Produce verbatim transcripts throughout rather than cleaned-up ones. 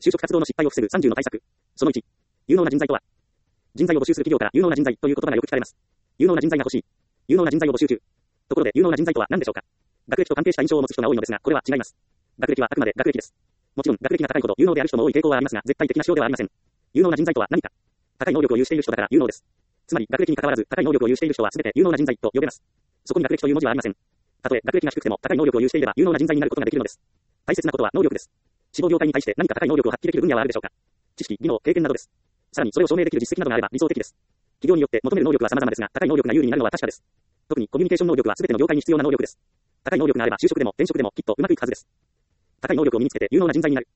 就職活動の失敗を防ぐさんじゅうの対策。そのいち、有能な人材とは。人材を募集する企業から有能な人材という言葉がよく聞かれます。有能な人材が欲しい。有能な人材を募集中。ところで有能な人材とは何でしょうか。学歴と関係した印象を持つ人が多いのですが、これは違います。学歴はあくまで学歴です。もちろん学歴が高いほど有能である人も多い傾向はありますが、絶対的な指標ではありません。有能な人材とは何か。高い能力を有している人だから有能です。つまり学歴に関わらず高い能力を有している人は全て有能な人材と呼べます。そこに学歴という文字はありません。たとえ学歴が低くても高い能力を有していれば有能な人材になることができるのです。大切なことは能力です。志望業界に対して何か高い能力を発揮できる分野はあるでしょうか。知識、技能、経験などです。さらにそれを証明できる実績などがあれば理想的です。企業によって求める能力は様々ですが、高い能力が有利になるのは確かです。特にコミュニケーション能力は全ての業界に必要な能力です。高い能力があれば就職でも転職でもきっとうまくいくはずです。高い能力を身につけて有能な人材になる。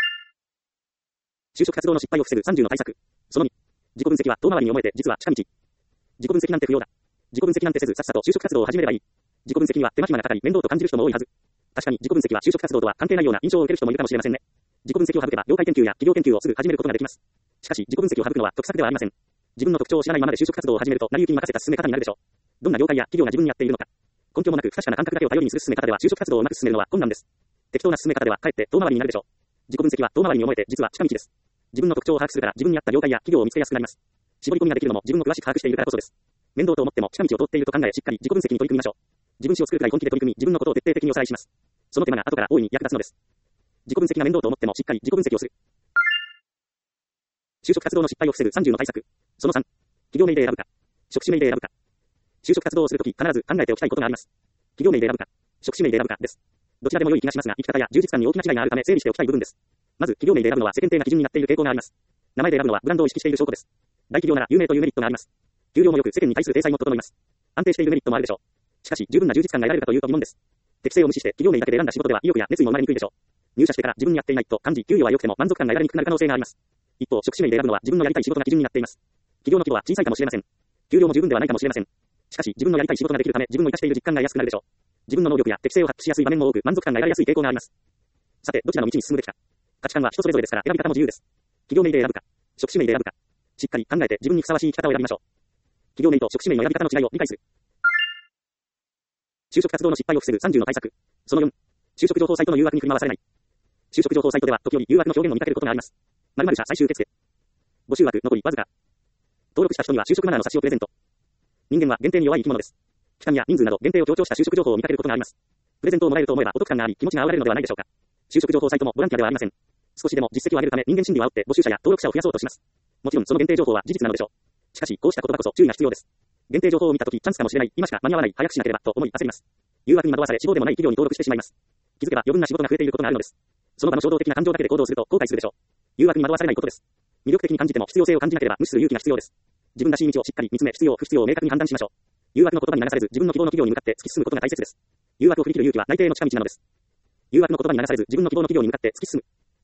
就職活動の失敗を防ぐさんじゅうの対策。そのに、自己分析は遠回りに思えて実は近道。自己分析なんて不要だ。自己分析なんてせずさっさと就職活動を始めればいい。自己分析には手間暇がかかり面倒と感じる人も多いはず。確かに自己分析は就職活動とは関係ないような印象を受ける人もいるかもしれませんね。自己分析を省けば業界研究や企業研究をすぐ始めることができます。しかし自己分析を省くのは得策ではありません。自分の特徴を知らないままで就職活動を始めると成り行きに任せた進め方になるでしょう。どんな業界や企業が自分にやっているのか。根拠もなく不確かな感覚だけを頼りにする進め方では就職活動をうまく進めるのは困難です。適当な進め方ではかえって遠回りになるでしょう。自己分析は遠回りに思えて実は近道です。自分の特徴を把握するから自分に合った業界や企業を見つけやすくなります。絞り込みができるのも自分を詳しく把握しているからこそです。面倒と思っても近道を通っていると考えしっかり自己分析に取り組みましょう。自分史を作るくらい本気で取り組み自分のことを徹底的におさらいします。その手間が後から大いに役立つのです。自己分析が面倒と思ってもしっかり自己分析をする。就職活動の失敗を防ぐさんじゅうの対策。そのさん、企業名で選ぶか、職種名で選ぶか。就職活動をするとき必ず考えておきたいことがあります。企業名で選ぶか、職種名で選ぶかです。どちらでも良い気がしますが、生き方や充実感に大きな違いがあるため整理しておきたい部分です。まず企業名で選ぶのは世間体が基準になっている傾向があります。名前で選ぶのはブランドを意識している証拠です。大企業なら有名というメリットがあります。給料もよく世間に対する体裁も整います。安定しているメリットもあるでしょう。しかし十分な充実感が得られるかというと疑問です。適性を無視して企業名だけで選んだ仕事では意欲や熱意も生まれにくいでしょう。入社してから自分にやっていないと感じ、給与は良くても満足感が得られにくくなる可能性があります。一方、職種名で選ぶのは自分のやりたい仕事が基準になっています。企業の規模は小さいかもしれません。給料も十分ではないかもしれません。しかし自分のやりたい仕事ができるため自分の活かしている実感が得やすくなるでしょう。自分の能力や適性を発揮しやすい場面も多く満足感が得られやすい傾向があります。さて、どちらの道に進むべきか。価値観は人それぞれですから選び方も自由です。企業名で選ぶか、職種名で選ぶか。しっかり考えて自分にふさわしい生き方を選びましょう。企業名と職種名の選び方の違いを理解する。就職活動の失敗を防ぐさんじゅうの対策。そのよん、就職情報サイトの誘惑に振り回されない。就職情報サイトでは時折誘惑の表現を見かけることがあります。〇〇社最終決定。募集枠残りわずか。登録した人には就職マナーの冊子をプレゼント。人間は限定に弱い生き物です。期間や人数など限定を強調した就職情報を見かけることがあります。プレゼントをもらえると思えばお得感があり気持ちが煽られるのではないでしょうか。就職情報サイトもボランティアではありません。少しでも実績を上げるため人間心理を煽って募集者や登録者を増やそうとします。もちろんその限定情報は事実なのでしょう。しかしこうした言葉こそ注意が必要です。限定情報を見たときチャンスかもしれない、今しか間に合わない、早くしなければと思い焦ります。誘惑に惑わされ志望でもない企業に登録してしまいます。気づけば余分な仕事が増えていることがあるのです。その場の衝動的な感情だけで行動すると後悔するでしょう。誘惑に惑わされないことです。魅力的に感じても必要性を感じなければ無視する勇気が必要です。自分らしい道をしっかり見つめ必要不必要を明確に判断しましょう。誘惑の言葉に流されず自分の希望の企業に向かって突き進むことが大切です。誘惑を振り切る勇気は内定の近道なのです。誘惑の言葉に流されず自分の希望の企業に向かって突き進む。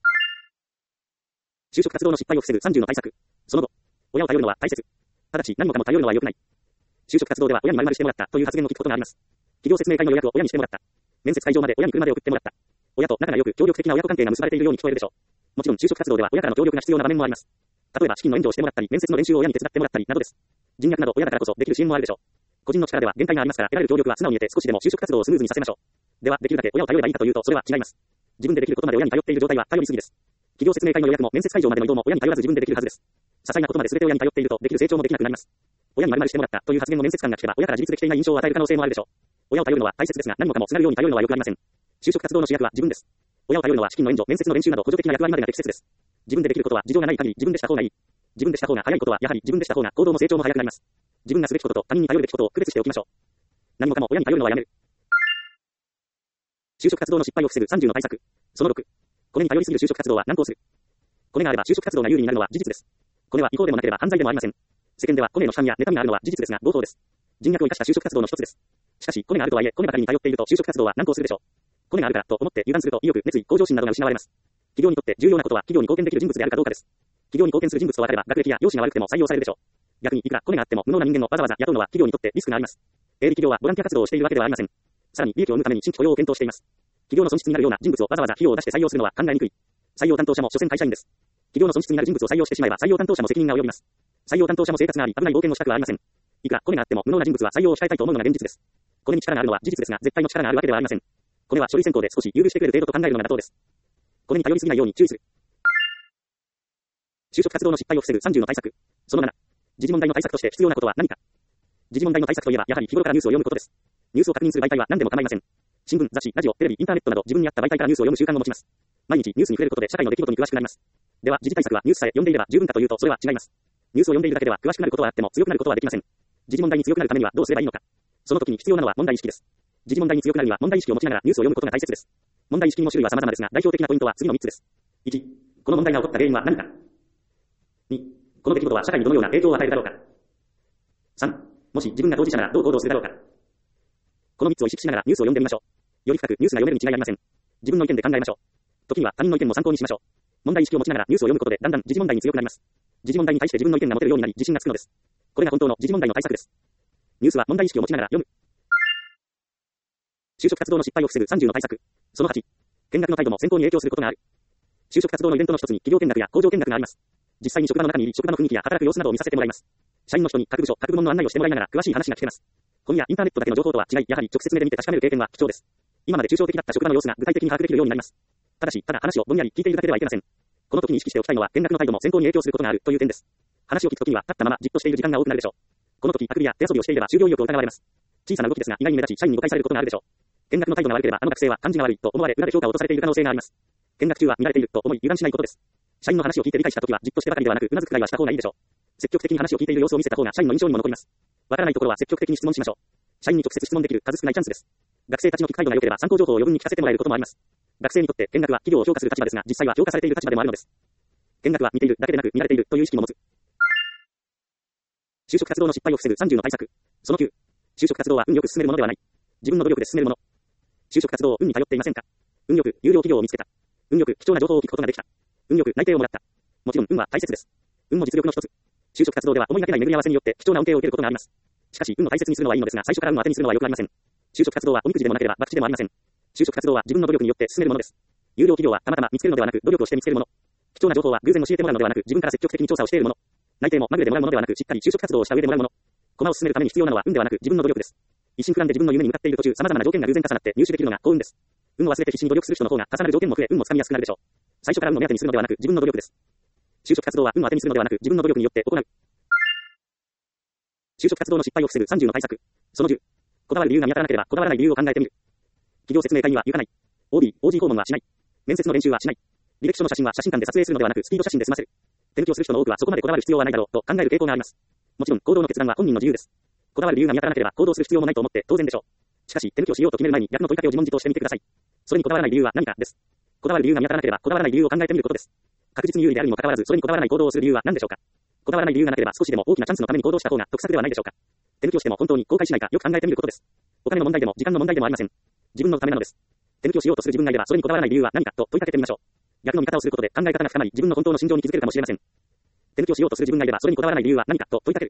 就職活動の失敗を防ぐさんじゅうの対策。その後、親を頼るのは大切。ただし何もかも頼るのは良くない。就職活動では親に〇〇してもらったという発言を聞くことがあります。企業説明会の予約を親にしてもらった。面接会場まで親に車で送ってもらった。親と仲が良く協力的な親子関係が結ばれているように聞こえるでしょう。もちろん就職活動では親からの協力が必要な場面もあります。例えば資金の援助をしてもらったり、面接の練習を親に手伝ってもらったりなどです。人脈など親だからこそできる支援もあるでしょう。個人の力では限界がありますから、得られる協力は素直に得て少しでも就職活動をスムーズにさせましょう。では、できるだけ親を頼ればいいかというと、それは違います。自分でできることまで親に頼っている状態は頼りすぎです。企業説明会の予約も面接会場までの移動も親に頼らず自分でできるはずです。些細なことまで全て親に頼っているとできる成長もできなくなります。親に〇〇してもらったという発言の面接官が聞けば親から自立できていない印象を与える可能性もあるでしょう。親を頼るのは大切ですが何もかもすがるように頼るのは良くありません。就職活動の主役は自分です。親を頼るのは資金の援助、面接の練習など補助的な役割までが適切です。自分でできることは事情がない限り自分でした方がいい。自分でした方が早いことはやはり自分でした方が行動も成長も早くなります。自分がすべきことと他人に頼るべきことを区別しておきましょう。何もかも親に頼るのはやめる。就職活動の失敗を防ぐさんじゅうの対策。そのろく、コネに頼りすぎる就職活動は難航する。コネがあれば就職活動が有利になるのは事実です。コネは違法でもなければ犯罪でもありません。世間ではコネの主犯や妬みがあるのは事実ですが合法です。人脈を生かした就職活動の一つです。しかしコネがあるとはいえコネばかりに頼っていると就職活動は難航するでしょう。コネがあるからと思って油断すると意欲、熱意、向上心などが失われます。企業にとって重要なことは企業に貢献できる人物であるかどうかです。企業に貢献する人物と分かれば学歴や容姿が悪くても採用されるでしょう。逆にいくらコネがあっても無能な人間をわざわざ雇うのは企業にとってリスクがあります。営利企業はボランティア活動をしているわけではありません。さらに利益を生むために新規雇用を検討しています。企業の損失になるような人物をわざわざ費用を出して採用するのは考えにくい。採用担当者も所詮会社員です。企業の損失になる人物を採用してしまえば採用担当者も責任が及びます。採用担当者も生活があり危ない冒険の資格はありません。いくらコネがあっても無能な人物は採用を控えたいと思うのが現実です。コネに力があるのは事実ですが絶対の力があるわけではありません。コネは書類選考で少し優遇してくれる程度と考えるのが妥当です。コネに頼りすぎないように注意する。 就職活動の失敗を防ぐさんじゅうの対策。そのなな。時事問題の対策として必要なことは何か。時事問題の対策といえば、やはり日頃からニュースを読むことです。ニュースを確認する媒体は何でも構いません。新聞、雑誌、ラジオ、テレビ、インターネットなど自分に合った媒体からニュースを読む習慣を持ちます。毎日ニュースに触れることで社会の出来事に詳しくなります。では、時事対策はニュースさえ読んでいれば十分かというと、それは違います。ニュースを読んでいるだけでは詳しくなることはあっても強くなることはできません。時事問題に強くなるためにはどうすればいいのか。その時に必要なのは問題意識です。時事問題に強くなるには問題意識を持ちながらニュースを読むことが大切です。問題意識の種類は様々ですが、代表的なポイントは次のみっつです。いち、この問題が起こった原因は何か。に、この出来事は社会にどのような影響を与えるだろうか。さん、もし自分が当事者ならどう行動するだろうか。このみっつを意識しながらニュースを読んでみましょう。より深くニュースが読めるに違いありません。自分の意見で考えましょう。時には他人の意見も参考にしましょう。問題意識を持ちながらニュースを読むことでだんだん時事問題に強くなります。時事問題に対して自分の意見が持てるようになり自信がつくのです。これが本当の時事問題の対策です。ニュースは問題意識を持ちながら読む。就職活動の失敗を防ぐさんじゅうの対策。そのはち、見学の態度も選考に影響することがある。就職活動のイベントの一つに企業見学や工場見学があります。実際に職場の中にいり職場の雰囲気や働く様子などを見させてもらいます。社員の人に各部署、各部門の案内をしてもらいながら詳しい話が聞けます。本やインターネットだけの情報とは違い、やはり直接目で見て確かめる経験は貴重です。今まで抽象的だった職場の様子が具体的に把握できるようになります。ただし、ただ話をぼんやり聞いているだけではいけません。この時に意識しておきたいのは、見学の態度も選考に影響することがあるという点です。話を聞くときには立ったままじっとしている時間が多くなるでしょう。この時、あくびや手遊びをしていれば就業意欲を疑われます。小さな動きですが意外に目立ち、社員に誤解されることがあるでしょう。見学の態度が悪ければ、あの学生は感じが悪いと思われ、裏で評価を落とされている可能性があります。見学中は見られていると思い油断しないことです。社員の話を聞いて理解したときはじっとしてばかりではなく、うなずくくらいはした方がいいでしょう。積極的に話を聞いている様子を見せた方が社員の印象にも残ります。わからないところは積極的に質問しましょう。社員に直接質問できる数少ないチャンスです。学生たちの聞く態度が良ければ参考情報を余分に聞かせてもらえることもあります。学生にとって見学は企業を評価する立場ですが、実際は評価されている立場でもあるのです。見学は見ているだけでなく見られているという意識も持つ。就職活動の失敗を防ぐさんじゅうの対策。そのきゅう、就職活動は運よく進めるものではない。自分の努力で進めるもの。就職活動を運に頼っていませんか。運よく有料企業を見つけた。運よく貴重な情報を聞くことができた。運よく内定をもらった。もちろん運は大切です。運も実力の一つ。就職活動では思いがけない巡り合わせによって貴重な恩恵を受けることがあります。しかし運を大切にするのはいいのですが、最初から運を当てにするのは良くありません。就職活動はおみくじでもなければ博打でもありません。就職活動は自分の努力によって進めるものです。有料企業はたまたま見つけるのではなく努力をして見つけるもの。貴重な情報は偶然教えてもらうのではなく自分から積極的に調査をしているもの。内定もまぐれでもらうものではなくしっかり就職活動をした上でもらうもの。駒を進めるために必要なのは運ではなく自分の努力です。一心不乱で自分の夢に向かっている途中、様々な条件が偶然重なって入手できるのが幸運です。運を忘れて必死に努力する人の方が重なる条件も増え運もつかみやすくなるでしょう。最初から運を目当てにするのではなく自分の努力です。就職活動は運を当てにするのではなく自分の努力によって行う。就職活動の失敗を防ぐさんじゅうの対策。そのじゅう、こだわる理由が見当たらなければこだわらない理由を考えてみる。企業説明会には行かない。オーディー、オージー 訪問はしない。面接の練習はしない。履歴書の写真は写真館で撮影するのではなくスピード写真で済ませる。転居する人の多くはそこまでこだわる必要はないだろうと考える傾向があります。もちろん行動の決断は本人の自由です。こだわる理由が見当たらなければ行動する必要もないと思って当然でしょう。しかし転居しようと決める前に逆の問いかけを自問自答してみてください。それにこだわらない理由は何かです。こだわる理由が見当たらなければこだわらない理由を考えてみることです。確実に有利であるにもかかわらずそれにこだわらない行動をする理由は何でしょうか。こだわらない理由がなければ少しでも大きなチャンスのために行動した方が得策ではないでしょうか。転居しても本当に後悔しないかよく考えてみることです。お金の問題でも時間の問題でもありません。自分のためなのです。転居しようとする自分がいればそれにこだわらない理由は何かと問いかけてみましょう。逆の見方をすることで考え方が深まり自分の本当の心情に気づけるかもしれません。転居しようとする自分がいればそれにこだわらない理由は何かと問いかける。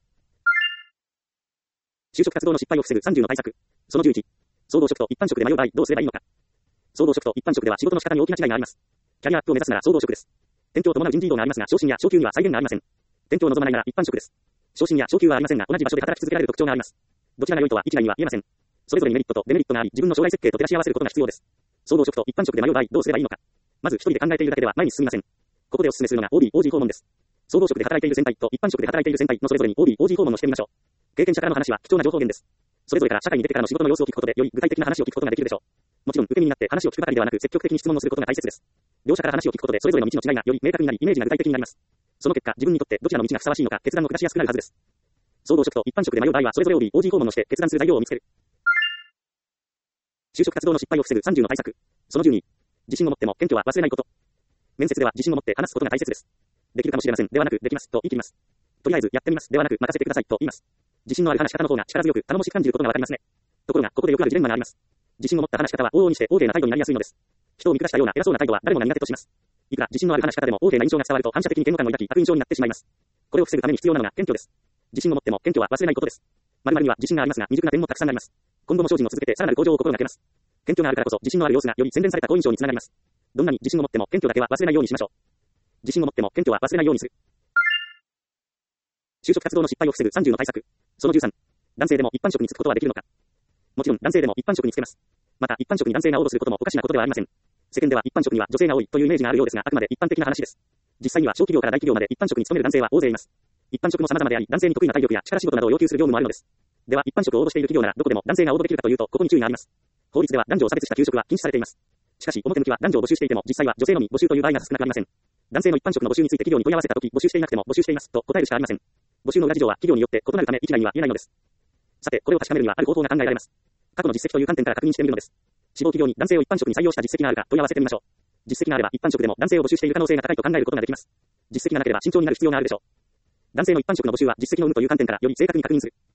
就職活動の失敗を防ぐさんじゅうの対策。そのじゅういち、総合職と一般職で迷う場合どうすればいいのか。総合職と一般職では仕事の仕方に大きな違いがあります。キャリアアップを目指すなら総合職です。転居を伴う人事異動がありますが昇進や昇給には際限がありません。転居を望まないなら一般職です。昇進や昇給はありませんが同じ場所で働き続けられる特徴があります。どちらが良いとは一概には言えません。それぞれにメリットとデメリットがあり自分の将来設計と照らし合わせることが必要です。総合職と一般職で迷う場合どうすればいいのか。まず一人で考えているだけでは前に進みません。ここでお勧めするのが オーディー、オージー 訪問です。総合職で働いている先輩と一般職で働いている先輩のそれぞれに オーディー、オージー 訪問をしてみましょう。経験者からの話は貴重な情報源です。それぞれから社会に出てからの仕事の様子を聞くことでより具体的な話を聞くことができるでしょう。もちろん受け身になって話を聞くばかりではなく積極的に質問をすることが大切です。両者から話を聞くことでそれぞれの道の違いがより明確になりイメージが具体的になります。その結果自分にとってどちらの道がふさわしいのか決断を下しやすくなるはずです。総合職と一般職で迷う場合はそれぞれ オーディー、オージー 訪問をして決断する材料を見つける。就職活動の失敗を防ぐさんじゅうの対策。そのじゅうに、自信を持っても謙虚は忘れないこと。面接では自信を持って話すことが大切です。できるかもしれませんではなくできますと言い切ります。とりあえずやってみますではなく任せてくださいと言います。自信のある話し方の方が力強く頼もしく感じることがわかりますね。ところがここでよくあるジレンマがあります。自信を持った話し方は往々にして大勢な態度になりやすいのです。人を見下したような偉そうな態度は誰もが苦手とします。いくら自信のある話し方でも大勢な印象が伝わると反射的に嫌悪感を抱き悪印象になってしまいます。これを防ぐために必要なのが謙虚です。自信を持っても謙虚は忘れないことです。〇〇には自信がありますが未熟な点もたくさんあります。今後も精進を続けてさらなる向上を心がけます。謙虚があるからこそ自信のある様子がより洗練された好印象につながります。どんなに自信を持っても謙虚だけは忘れないようにしましょう。自信を持っても謙虚は忘れないようにする。就職活動の失敗を防ぐさんじゅうの対策。そのじゅうさん、男性でも一般職に就くことはできるのか。もちろん男性でも一般職に就けます。また一般職に男性が応募することもおかしなことではありません。世間では一般職には女性が多いというイメージがあるようですがあくまで一般的な話です。 実際には小企業から大企業まで一般職に勤める男性は大勢います。一般職も様々であり、男性に得意な体力や力仕事などを要求する業務もあるのです。では、一般職を応募している企業ならどこでも男性が応募できるかというと、ここに注意があります。法律では男女を差別した給食は禁止されています。しかし、表向きは男女を募集していても、実際は女性のみ募集という場合が少なくありません。男性の一般職の募集について企業に問い合わせたとき、募集していなくても募集していますと答えるしかありません。募集の裏事情は企業によって異なるため一概には言えないのです。さて、これを確かめるにはある方法が考えられます。過去の実績という観点から確認してみるのです。志望企業に男性を一般職に採用した実績があるか問い合わせてみましょう。実績があれば一般職でも男性を募集している可能性が高いと考えることができます。実績がなければ慎重になる必要があるでしょう。男性の一般職の募集は実績の有無という観点からより正確に確認する。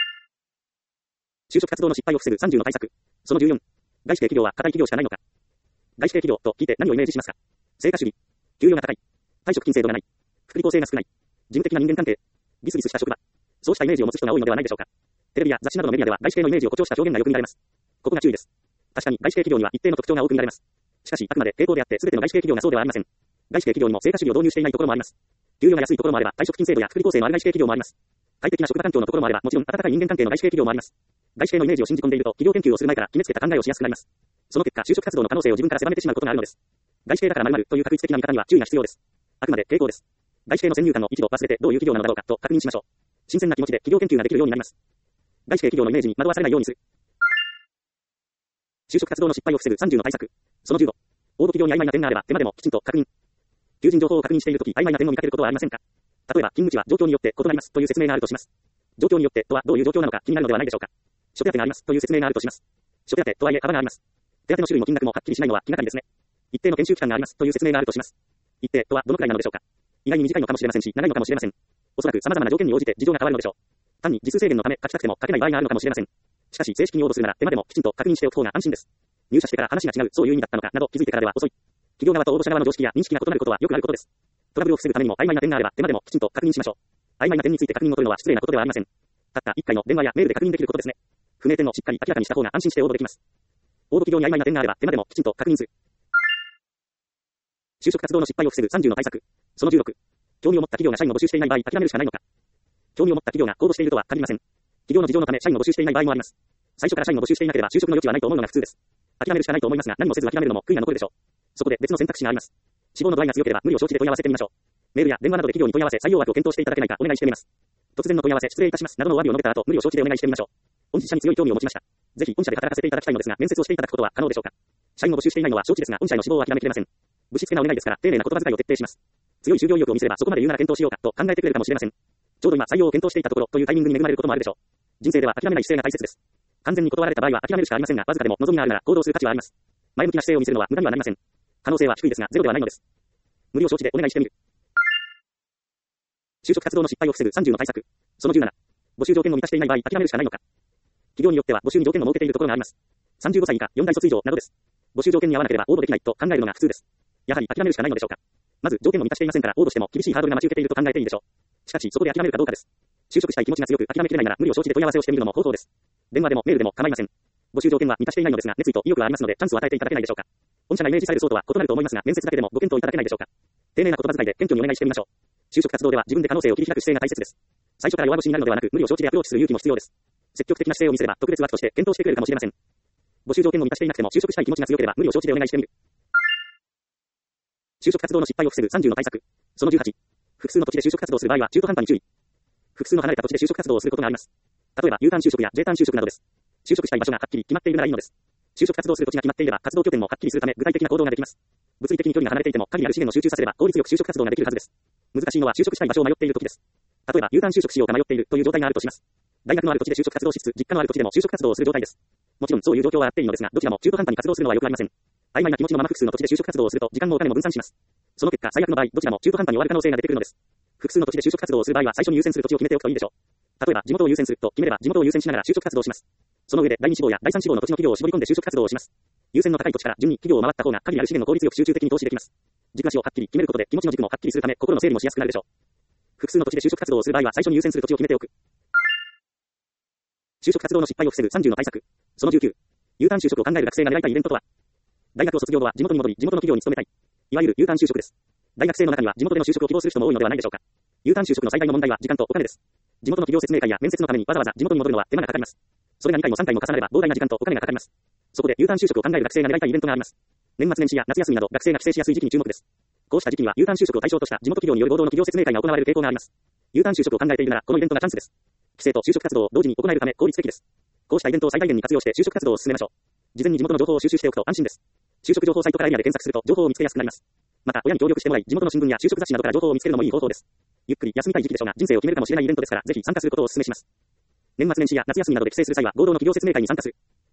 就職活動の失敗を防ぐさんじゅうの対策。そのじゅうよん。外資系企業は固い企業しかないのか。外資系企業と聞いて何をイメージしますか。成果主義。給与が高い。退職金制度がない。福利厚生が少ない。事務的な人間関係。ギスギスした職場。そうしたイメージを持つ人が多いのではないでしょうか。テレビや雑誌などのメディアでは外資系のイメージを誇張した表現がよく見られます。ここが注意です。確かに外資系企業には一定の特徴が多く見られます。しかし、あくまで傾向であって全ての外資系企業がそうではありません。外資系企業にも成果主義を導入していないところもあります。給与が安いところもあれば退職金制度や福利厚生のある外資系企業もあります。快適な職場環境のところもあればもちろん温かい人間関係の外資系企業もあります。外資系のイメージを信じ込んでいると企業研究をする前から決めつけた考えをしやすくなります。その結果、就職活動の可能性を自分から狭めてしまうことがあるのです。外資系だから〇〇という確率的な見方には注意が必要です。あくまで傾向です。外資系の先入観を一度忘れてどういう企業なのだろうかと確認しましょう。新鮮な気持ちで企業研究ができるようになります。外資系企業のイメージに惑わされないようにする。就職活動の失敗を防ぐさんじゅうの対策。そのじゅうご。応募企業に曖昧な点があれば手間でもきちんと確認。求人情報を確認しているとき曖昧な点を見かけることはありませんか。例えば勤務地は状況によって異なりますという説明があるとします。状況によってとはどういう状況なのか気になるのではないでしょうか。諸手当がありますという説明があるとします。諸手当とはいえ幅があります。手当の種類も金額もはっきりしないのは気がかりですね。一定の研修期間がありますという説明があるとします。一定とはどのくらいなのでしょうか。意外に短いのかもしれませんし長いのかもしれません。おそらく様々な条件に応じて事情が変わるのでしょう。単に時数制限のため書きたくても書けない場合があるのかもしれません。しかし正式に応募するなら手間でもきちんと確認しておく方が安心です。入社してから話が違う、そういう意味だったのかなど気づいてからでは遅い。企業側と応募者側の常識や認識が異なることはよくあることです。トラブルを防ぐためにも曖昧な点があれば手間でもきちんと確認しましょう。曖昧な点について確認を取るのは失礼なことではありません。たったいっかいの電話やメールで確認できることですね。不明点をしっかり明らかにした方が安心して応募できます。応募企業に曖昧な点があれば手間でもきちんと確認する。就職活動の失敗を防ぐさんじゅうの対策。そのじゅうろく。興味を持った企業が社員を募集していない場合諦めるしかないのか。興味を持った企業が応募しているとは限りません。企業の事情のため社員を募集していない場合もあります。最初から社員を募集していなければ就職の余地はないと思うのが普通です。諦めるしかないと思いますが何もせず諦めるのも悔いが残るでしょう。そこで別の選択肢があります。志望の度合いが強ければ無理を承知で問い合わせてみましょう。メールや電話などで企業に問い合わせ採用枠を検討していただけないかお願いしてみます。突然の問い合わせ失礼いたしますなどのお詫びを述べた後無理を承知でお願いしてみましょう。御社に強い興味を持ちました。ぜひ御社で働かせていただきたいのですが面接をしていただくことは可能でしょうか。社員を募集していないのは承知ですが御社への志望は諦めきれません。ぶしつけなお願いですから丁寧な言葉遣いを徹底します。強い就業意欲を見せればそこまで言うなら検討しようかと考えてくれるかもしれません。ちょうど今採用を検討していたところというタイミングに恵まれることもあるでしょう。人生では諦めない姿勢が大切です。完全に断られた場合は諦めるしかありませんがわずかでも望みがあるなら行動する価値はあります。前向きな姿勢を見せるのは無駄にはなりません。可能性は低いですがゼロではないのです。無理を承知でお願いしてみる。就職活動の失敗を防ぐさんじゅうの対策。そのじゅうなな。募集条件を満たしていない場合諦めるしかないのか。企業によっては募集に条件を設けているところがあります。さんじゅうごさい以下、よん大卒以上などです。募集条件に合わなければ応募できないと考えるのが普通です。やはり諦めるしかないのでしょうか。まず条件を満たしていませんから応募しても厳しいハードルが待ち受けていると考えていいでしょう。しかしそこで諦めるかどうかです。就職したい気持ちが強く諦めきれないなら無理を承知で問い合わせをしてみるのも方法です。電話でもメールでも構いません。募集条件は満たしていないのですが熱意と意欲はありますのでチャンスを与えていただけないでしょうか。御社がイメージされる層とは異なると思いますが面接だけでもご検討いただけないでしょうか。丁寧な言葉遣いで謙虚にお願いしてみましょう。就職活動では自分で可能性を切り開く姿勢が大切です。最初から弱腰になるのではなく無理を承知でアプローチする勇気も必要です。積極的な姿勢を見せれば特別枠として検討してくれるかもしれません。募集条件を満たしていなくても就職したい気持ちが強ければ無理を承知でお願いしてみる。就職活動の失敗を防ぐさんじゅうの対策。そのじゅうはち。複数の土地で就職活動する場合は中途半端に注意。複数の離れた土地で就職活動をすることがあります。例えば U ターン就職や J ターン就職などです。就職したい場所がはっきり決まっているならいいのです。就職活動する土地が決まっていれば活動拠点もはっきりするため具体的な行動ができます。物理的に距離が離れていても限りある資源を集中させれば効率よく就職活動ができるはずです。難しいのは就職したい場所を迷っている時です。例えば U ターン就職しようか迷っているという状態があるとします。大学のある土地で就職活動しつつ実家のある土地でも就職活動をする状態です。もちろんそういう状況はあっていいのですがどちらも中途半端に活動するのはよくありません。曖昧な気持ちのまま複数の土地で就職活動をすると時間もお金も分散します。その結果最悪の場合どちらも中途半端に終わる可能性が出てくるのです。複数の土地で就職活動をする場合は最初に優先する土地を決めておくといいでしょう。例えば地元を優先すると決めれば地元を優先しながら就職活動をします。その上で第二志望や第三志望の土地の企業を絞り込んで就職活動をします。優先の高い土地から順に企業を回った方が限りある資源を効率よく集中的に投資できます。軸足をはっきり決めることで気持ちの軸もはっきりするため心の整理もしやすくなるでしょう。複数の土地で就職活動をする場合は最初に優先する土地を決めておく。就職活動の失敗を防ぐさんじゅうの対策。そのじゅうきゅう。U ターン就職を考える学生が狙いたいイベントとは。大学を卒業後は地元に戻り地元の企業に勤めたい。いわゆる U ターン就職です。大学生の中には地元での就職を希望する人も多いのではないでしょうか。U ターン就職の最大の問題は時間とお金です。地元の企業説明会や面接のためにわざわざ地元に戻るのは手間がかかります。それがにかいもさんかいも重なれば膨大な時間とお金がかかります。そこで U ターン就職を考える学生が狙いたいイベントがあります。年末年始や夏休みなど学生が帰省しやすい時期に注目です。 こうした時期には U ターン就職を対象とした地元企業による合同の企業説明会が行われる傾向があります。U ターン就職を考えているなら、このイベントがチャンスです。帰省と就職活動を同時に行えるため効率的です。こうしたイベントを最大限に活用して就職活動を進めましょう。事前に地元の情報を収集しておくと安心です。就職情報サイトからエリアで検索すると情報を見つけやすくなります。また、親に協力してもらい、地元の新聞や就職雑誌などから情報を見つけるのもいい方法です。ゆっくり休みたい時期でしょうが、人生を決めるかもしれないイベントですから、ぜひ参加することをお勧めします。年末年始や夏休みなどで帰省する際は、合同の企業説明会に参加する。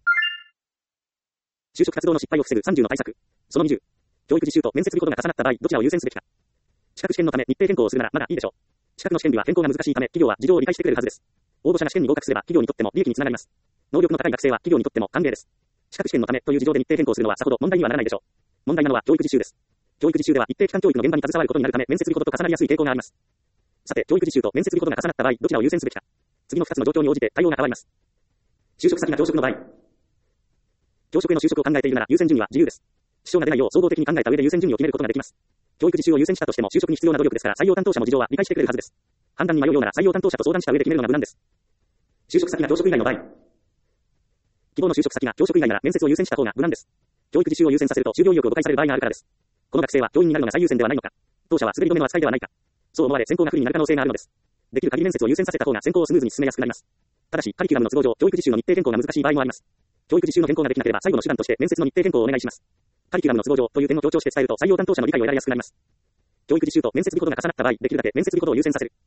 就職活動の失敗を防ぐさんじゅうの対策。そのにじゅう。教育実習と面接日ことが重なった場合、どちらを優先すべきか。資格試験のため日程変更をするならまだいいでしょう。資格の試験日は変更が難しいため、企業は事情を理解してくれるはずです。応募者が試験に合格すれば、企業にとっても利益につながります。能力の高い学生は企業にとっても歓迎です。資格試験のためという事情で日程変更するのはさほど問題にはならないでしょう。問題なのは教育実習です。教育実習では一定期間教育の現場に携わることになるため、面接日ことと重なりやすい傾向があります。さて、教育実習と面接日ことが重なった場合、どちらを優先すべきか。次のふたつの状況に応じて対応が変わります。就職先が教職の場合。教職への就職を考えているなら優先順位は自由です。支障が出ないよう総合的に考えた上で優先順位を決めることができます。教育実習を優先したとしても就職に必要な努力ですから、採用担当者も事情は理解してくれるはずです。判断に迷うようなら採用担当者と相談した上で決めるのが無難です。就職先が教職以外の場合。希望の就職先が教職以外なら面接を優先した方が無難です。教育実習を優先させると就業意欲を誤解される場合があるからです。この学生は教員になるのが最優先ではないのか。当社は滑り止めの扱いではないか。そう思われ選考が不利になる可能性があるのです。できる限り面接を優先させた方が選考をスムーズに進めやすくなります。ただし、カリキュラムの都合上、教育実習の日程変更が難しい場合もあります。教育実習の変更ができなければ最後の手段として面接の日程変更をお願いします。カリキュラムの都合上という点を強調して伝えると採用担当者の理解を得られやすくなります。教育実習と面接日ことが重なった場合、できるだけ面接日ことを優先させる。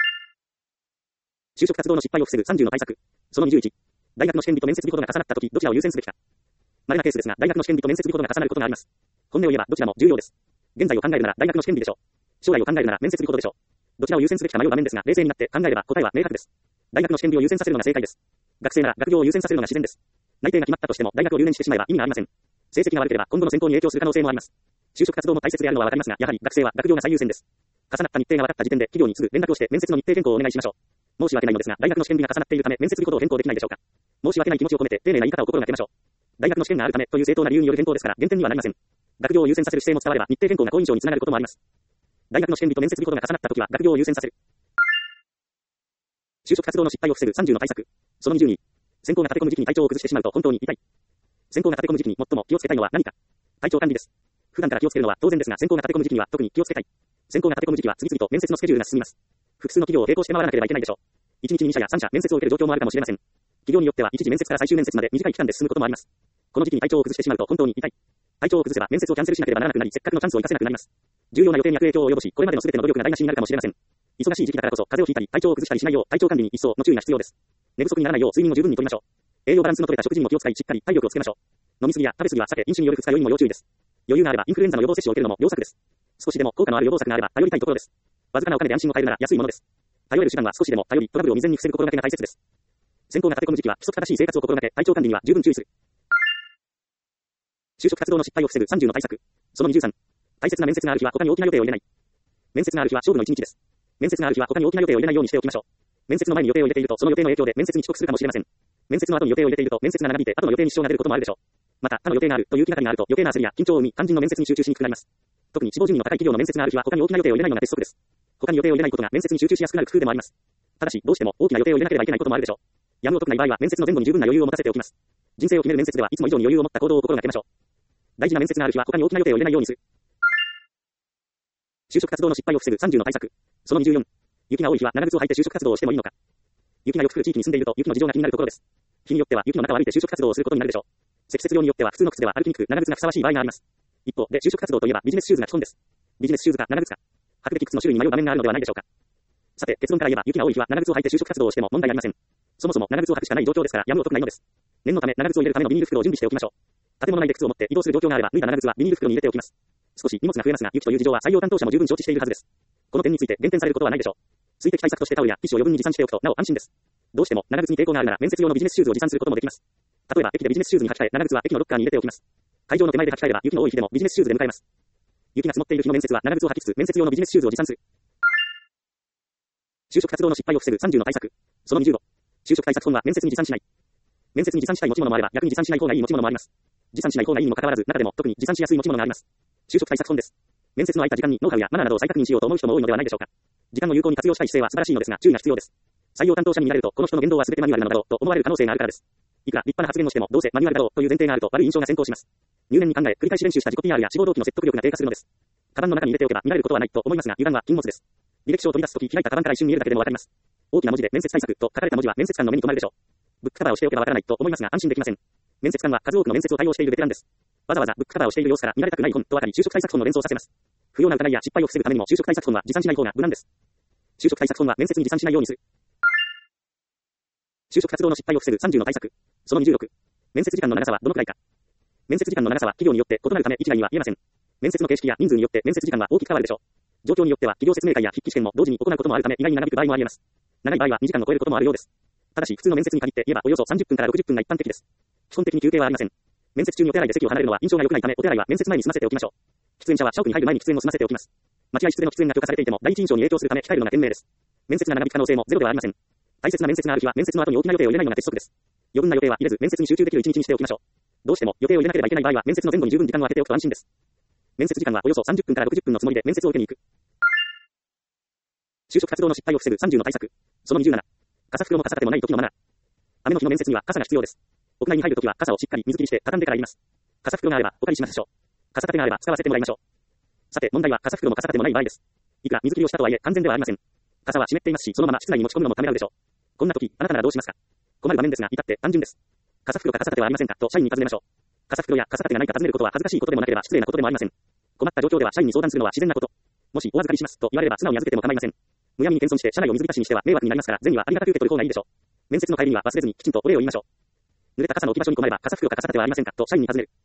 就職活動の失敗を防ぐさんじゅうの対策。そのにじゅういち。大学の試験日と面接日ことが重なったとき、どちらを優先すべきか。稀なケースですが、大学の試験日と面接日ことが重なることがあります。本音を言えばどちらも重要です。現在を考えるなら大学の試験日でしょう。将来を考えるなら面接日ことでしょう。どちらを優先すべきか迷う場面ですが、冷静になって考えれば答えは明白です。大学の試験日を優先させるのが正解です。学生なら学業を優先させるのが自然です。内定が決まったとしても大学を留年してしまえば意味がありません。成績が悪ければ今後の選考に影響する可能性もあります。就職活動も大切であるのはわかりますが、やはり学生は学業が最優先です。重なった日程が分かった時点で企業にすぐ連絡をして面接の日程変更をお願いしましょう。申し訳ないのですが、大学の試験日が重なっているため面接日ことを変更できないでしょうか。申し訳ない気持ちを込めて丁寧な言い方を心がけましょう。大学の試験があるためという正当な理由による変更ですから減点にはなりません。学業を優先させる姿勢も伝われば日程変更が好印象につながることもあります。大学の試験日と面接日ことが重なったときは学業を優先させる。就職活動の失敗を防ぐさんじゅうの対策。そのにじゅうに。選考が立て込む時期に体調を崩してしまうと本当に痛い。選考が立て込む時期に最も気をつけたいのは何か。体調管理です。普段から気をつけるのは当然ですが、選考が立て込む時期には特に気をつけたい。選考が立て込む時期は次々と面接のスケジュールが進みます。複数の企業を並行して回らなければいけないでしょう。いちにちにに社やさん社面接を受ける状況もあるかもしれません。企業によっては一次面接から最終面接まで短い期間で進むこともあります。この時期に体調を崩してしまうと本当に痛い。体調を崩せば面接をキャンセルしなければならなくなり、せっかくのチャンスを生かせなくなります。重要な予定に悪影響を及ぼし、これまでの全ての努力が台無しになるかもしれません。忙しい時期だからこそ風邪をひいたり体調を崩したりしないよう体調管理に一層の注意が必要です。寝不足にならないよう睡眠を十分にとりましょう。栄養バランスの取れた食事にも気を使いしっかり体力をつけましょう。飲みすぎや食べすぎは避け、飲酒による二日酔いにも要注意です。余裕があればインフルエンザの予防接種を受けるのも良策です。少しでも効果のある予防策があれば頼りたいところです。わずかなお金で安心を買えるなら安いものです。頼れる手段は少しでも頼り、トラブルを未然に防ぐ心がけが大切です。選考が立て込む時期は規則正しい生活を心がけ、体調管理には十分注意する。就職活動の失敗を防ぐさんじゅうの対策。そのにじゅうさん。大切な面接がある日は他に大きな予定を入れない。面接がある日は勝負の一日です。面接がある日は他に大きな予定を入れないようにしておきましょう。面接の前に予定を入れているとその予定の影響で面接に遅刻するかもしれません。面接の後に予定を入れていると面接が長引いて後の予定に支障が出ることもあるでしょう。また他の予定があるという気がかりがあると余計な焦りや緊張を生み肝心の面接に集中しにくくなります。特に志望順位の高い企業の面接がある日は他に大きな予定を入れないのが鉄則です。他に予定を入れないことが面接に集中しやすくなる工夫でもあります。ただしどうしても大きな予定を入れなければいけないこともあるでしょう。やむを得ない場合は面接の前後に十分な余裕を持たせておきます。人生を決める面接ではいつも以上に余裕を持った行動を心がけましょう。大事な面接がある日は他に大きな予定を入れないようにする。就職活動の失敗を防ぐさんじゅうの対策。そのにじゅうよん。雪が多い日は長靴を履いて就職活動をしてもいいのか。雪がよく降る地域に住んでいると雪の事情が気になるところです。日によっては雪の中を歩いて就職活動をすることになるでしょう。積雪量によっては普通の靴では歩きにくく長靴がふさわしい場合があります。一方で就職活動といえばビジネスシューズが基本です。ビジネスシューズか長靴か。履くべき靴の種類に迷う場面があるのではないでしょうか。さて結論から言えば雪が多い日は長靴を履いて就職活動をしても問題ありません。そもそも長靴を履くしかない状況ですからやむを得ないのです。念のため長靴を入れるためのビニール袋を準備しておきましょう。建物内で靴を持って移動する状況があれば脱いだ長靴はビニール袋に入れておきます。少し荷物が増えますが雪という事情は採用担当者も十分承知しているはずです。この点について減点されることはないでしょう。水滴対策としてタオルやティッシュを余分に持参しておくとなお安心です。どうしても長靴に抵抗があるなら面接用のビジネスシューズを持参することもできます。例えば駅でビジネスシューズに履き替え長靴は駅のロッカーに入れておきます。会場の手前で履き替えれば雪の多い日でもビジネスシューズで迎えます。雪が積もっている日の面接は長靴を履きつつ面接用のビジネスシューズを持参する。就職活動の失敗を防ぐさんじゅうの対策。そのにじゅうご。就職対策本は面接に持参しない。面接に持参したい持ち物もあれば逆に持参しない方がいい持ち物もあります。持参しない方がいいにもかかわらず中でも特に持参しやすい持ち物があります。就職対策本です。面接の空いた時間にノウハウやマナーなどを再確認しようと思う人も多いのではないでしょうか。時間を有効に活用したい姿勢は素晴らしいのですが注意が必要です。採用担当者に見られるとこの人の言動は全てマニュアルなのだろうと思われる可能性があるからです。いくら立派な発言をしてもどうせマニュアルだろうという前提があると悪い印象が先行します。入念に考え繰り返し練習した自己 ピーアール や志望動機の説得力が低下するのです。 カバンの中に入れておけば見られることはないと思いますが、油断は禁物です。履歴書を取り出すとき開いたカバンから一瞬見えるだけでもわかります。大きな文字で面接対策と書かれた文字は面接官の目に留まるでしょう。ブックカバーをしておけばわからないと思いますが安心できません。面接官は数多くの面接を対応しているベテランです。わざわざブックカバーをしている様子から見られたくない本とわかり就職対策本の連想させます。不要な疑いや失敗を防ぐためにも就職対策本は持参しない方が無難です。就職対策本は面接に持参しないようにする。就職活動の失敗を防ぐさんじゅうの対策。そのにじゅうろく。面接時間の長さはどのくらいか。面接時間の長さは企業によって異なるため一概には言えません。面接の形式や人数によって面接時間は大きく変わるでしょう。状況によっては企業説明会や筆記試験も同時に行うこともあるため意外に長引く場合もあり得ます。長い場合はにじかんを超えることもあるようです。ただし普通の面接に限って言えばおよそさんじゅっぷんからろくじゅっぷんが一般的です。基本的に休憩はありません。面接中にお手洗いで席を離れるのは印象が良くないためお手洗いは面接前に済ませておきましょう。喫煙者は社屋に入る前に喫煙を済ませておきます。待合室での喫煙が許可されていても第一印象に影響するため控えるのが賢明です。面接が長引く可能性もゼロではありません。大切な面接がある日は面接の後に大きな予定を入れないのが鉄則です。余分な予定は入れず面接に集中できる一日にしておきましょう。どうしても予定を入れなければいけない場合は面接の前後に十分時間を空けておくと安心です。面接時間はおよそさんじゅっぷんからろくじゅっぷんのつもりで面接を受けに行く。就職活動の失敗を防ぐさんじゅうの対策。そのにじゅうなな。傘袋も傘立てもない時のマナー。雨の日の面接には傘が必要です。屋内に入るときは傘をしっかり水切りして畳んでから入ります。傘袋があればお借りしましょう。傘立てがあれば使わせてもらいましょう。さて問題は傘袋も傘立てもない場合です。いくら水切りをしたとはいえ完全ではありません。傘は湿っていますしそのまま室内に持ち込むのもためらうでしょう。こんな時あなたならどうしますか。困る場面ですが至って単純です。傘袋か傘立てはありませんかと社員に尋ねましょう。傘袋や傘立てがないか尋ねることは恥ずかしいことでもなければ失礼なことでもありません。困った状況では社員に相談するのは自然なこと。もしお預かりしますと言われれば素直に預けても構いません。むやみに謙遜して社内を水浸しにしては迷惑になりますから銭はありがたく受け取る方がいいでしょう。面接の帰りには忘れずにきちんとお礼を言いましょう。濡れた傘の置き場所に困れば傘袋か傘立てはありませんかと社員に尋ねる。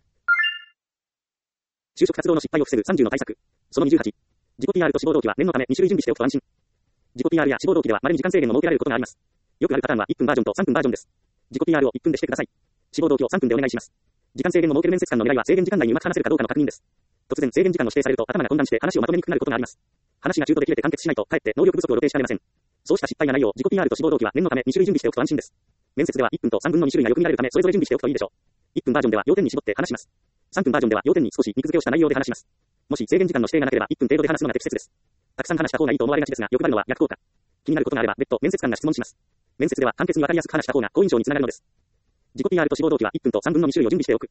就職活動の失敗を防ぐさんじゅうの対策。そのにじゅうはち。自己 ピーアール と志望動機は念のために種類準備しておくと安心。自己 ピーアール や志望動機では稀に時間制限を設けられることがあります。よくあるパターンはいっぷんバージョンとさんぷんバージョンです。自己 ピーアール をいっぷんでしてください。志望動機をさんぷんでお願いします。時間制限を設ける面接官の狙いは制限時間内にうまく話せるかどうかの確認です。突然制限時間を指定されると頭が混乱して話をまとめにくくなることがあります。話が中途で切れて完結しないとかえって能力不足を露呈しかねません。そうした失敗がないよう自己 ピーアール と志望動機は念のために種類準備しておくと安心です。面接ではいっぷんとさんぶんのに種類がよく見られるためそれぞれ準備しておくといいでしょう。いっぷんバージョンでは要点に絞って話します。さんぷんバージョンでは要点に少し肉付けをした内容で話します。もし制限時間の指定がなければいっぷん程度で話すのが適切です。たくさん話した方がいいと思われがちですが、欲張るのは逆効果。気になることがあれば別途面接官が質問します。面接では簡潔にわかりやすく話した方が好印象につながるのです。自己 ピーアール と志望動機はいっぷんとさんぶんのに種類を準備しておく。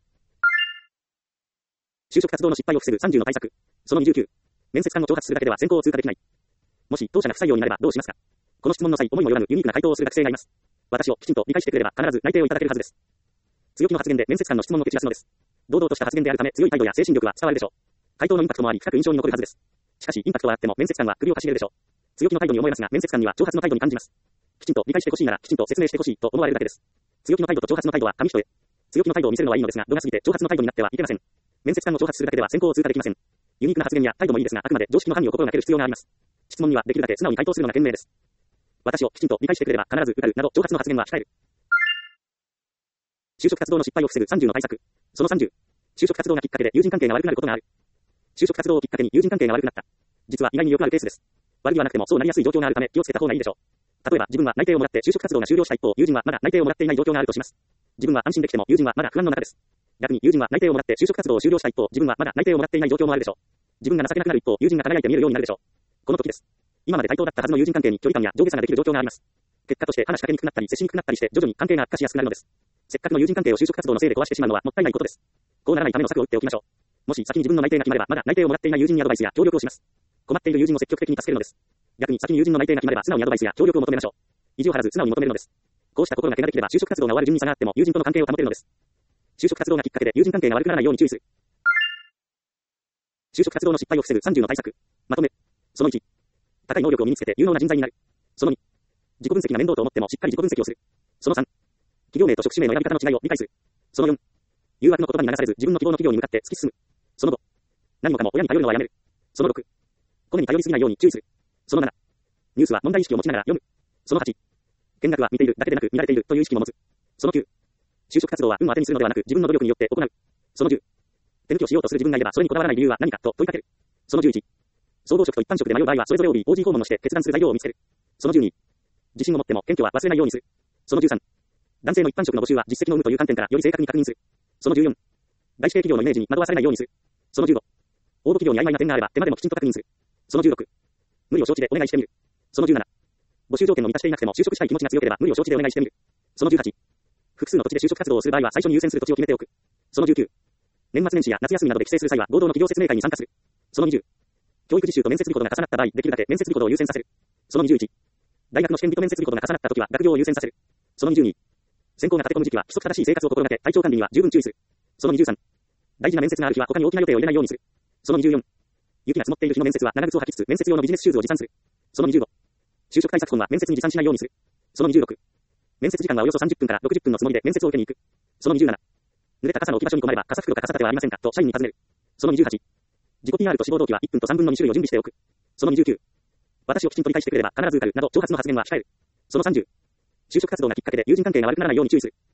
就職活動の失敗を防ぐさんじゅうの対策。そのにじゅうきゅう。面接官を挑発するだけでは選考を通過できない。もし当社が不採用になればどうしますか。この質問の際思いもよらぬユニークな回答をする学生がいます。私をきちんと理解してくれれば必ず内定をいただけるはずです。強気の発言で面接官の質問を蹴散らすのです。堂々とした発言であるため強い態度や精神力は伝わるでしょう。回答のインパクトもあり深く印象に残るはずです。しかしインパクトはあっても面接官は首をかしげるでしょう。強気の態度に思えますが面接官には挑発の態度に感じます。きちんと理解してほしいならきちんと説明してほしいと思われるだけです。強気の態度と挑発の態度は紙一重。強気の態度を見せるのはいいのですが度が過ぎて挑発の態度になってはいけません。面接官を挑発するだけでは選考を通過できません。ユニークな発言や態度もいいですがあくまで常識の範囲を心がける必要があります。質問にはできるだけ素直に回答するのが賢明です。私をきちんと理解してくれれば必ず受かるなど挑発の発言は控える。就職活動の失敗を防ぐさんじゅうの対策。そのさんじゅう。就職活動がきっかけで友人関係が悪くなることがある。就職活動をきっかけに友人関係が悪くなった。実は意外によくあるケースです。悪気はなくてもそうなりやすい状況があるため気をつけた方がいいでしょう。例えば自分は内定をもらって就職活動が終了した一方、友人はまだ内定をもらっていない状況があるとします。自分は安心できても友人はまだ不安の中です。逆に友人は内定をもらって就職活動を終了した一方、自分はまだ内定をもらっていない状況もあるでしょう。自分が情けなくなる一方、友人が輝いて見えるようになるでしょう。この時です。今まで対等だったはずの友人関係に距離感や上下差ができる状況があります。結果として話しかけにくくなったり接しにくくなったりして徐々に関係が悪化しやすくなるのです。せっかくの友人関係を就職活動のせいで壊してしまうのはもったいないことです。こうならないための策を打っておきましょう。もし先に自分の内定が決まればまだ内定をもらっていない友人にアドバイスや協力をします。困っている友人を積極的に助けるのです。逆に先に友人の内定が決まれば素直にアドバイスや協力を求めましょう。意地を張らず素直に求めるのです。こうした心がけができれば就職活動が終わる順に差があっても友人との関係を保てるのです。就職活動がきっかけで友人関係が悪くならないように注意する。就職活動の失敗を防ぐさんじゅうの対策。まとめ。そのいち。高い能力を身につけて有能な人材になる。そのに。自己分析が面倒と思ってもしっかり自己分析をする。そのさん。企業名と職種名の選び方の違いを理解する。そのよん。誘惑の言葉に流されず自分の希望の企業に向かって突き進む。そのご。何もかも親に頼るのはやめる。そのろく。コネに頼りすぎないように注意する。そのなな。ニュースは問題意識を持ちながら読む。そのはち。見学は見ているだけでなく見られているという意識も持つ。そのきゅう。就職活動は運を当てにするのではなく自分の努力によって行う。そのじゅう。手抜きをしようとする自分がいればそれにこだわらない理由は何かと問いかける。そのじゅういち。総合職と一般職で迷う場合はそれぞれ オービー、オージー 訪問のして決断する材料を見つける。そのじゅうに。自信を持っても謙虚は忘れないようにする。そのじゅうさん。男性の一般職の募集は実績の有無という観点からより正確に確認する。そのじゅうよん。外資系企業のイメージに惑わされないようにする。そのじゅうご。応募企業に曖昧な点があれば手間でもきちんと確認する。そのじゅうろく。無理を承知でお願いしてみる。そのじゅうなな。募集条件を満たしていなくても就職したい気持ちが強ければ無理を承知でお願いしてみる。そのじゅうはち。複数の土地で就職活動をする場合は最初に優先する土地を決めておく。そのじゅうきゅう。年末年始や夏休みなどで帰省する際は合同の企業説明会に参加する。そのにじゅう。 教育実習と面接日程が重なった場合、できるだけ面接日程を優先させる。そのにじゅういち。大学の試験日と面接日程が重なったときは学業を優先させる。そのにじゅうに。選考が立て込む時期は規則正しい生活を心がけ、体調管理には十分注意する。そのにじゅうさん。大事な面接がある日は他に大きな予定を入れないようにする。そのにじゅうよん。雪が積もっている日の面接は長靴を履きつつ面接用のビジネスシューズを持参する。そのにじゅうご。就職対策本は面接に持参しないようにする。そのにじゅうろく。面接時間はおよそさんじゅっぷんからろくじゅっぷんのつもりで面接を受けに行く。そのにじゅうなな。濡れた傘の置き場所に困れば傘袋か傘立てはありませんかと社員に尋ねる。そのにじゅうはち。自己 ピーアール と志望動機はいっぷんとさんぶんのに種類を準備しておく。そのにじゅうきゅう。私をきちんと理解してくれれば必ず受かるなど挑発の発言は控える。そのさんじゅう。就職活動がきっかけで友人関係が悪くならないように注意する。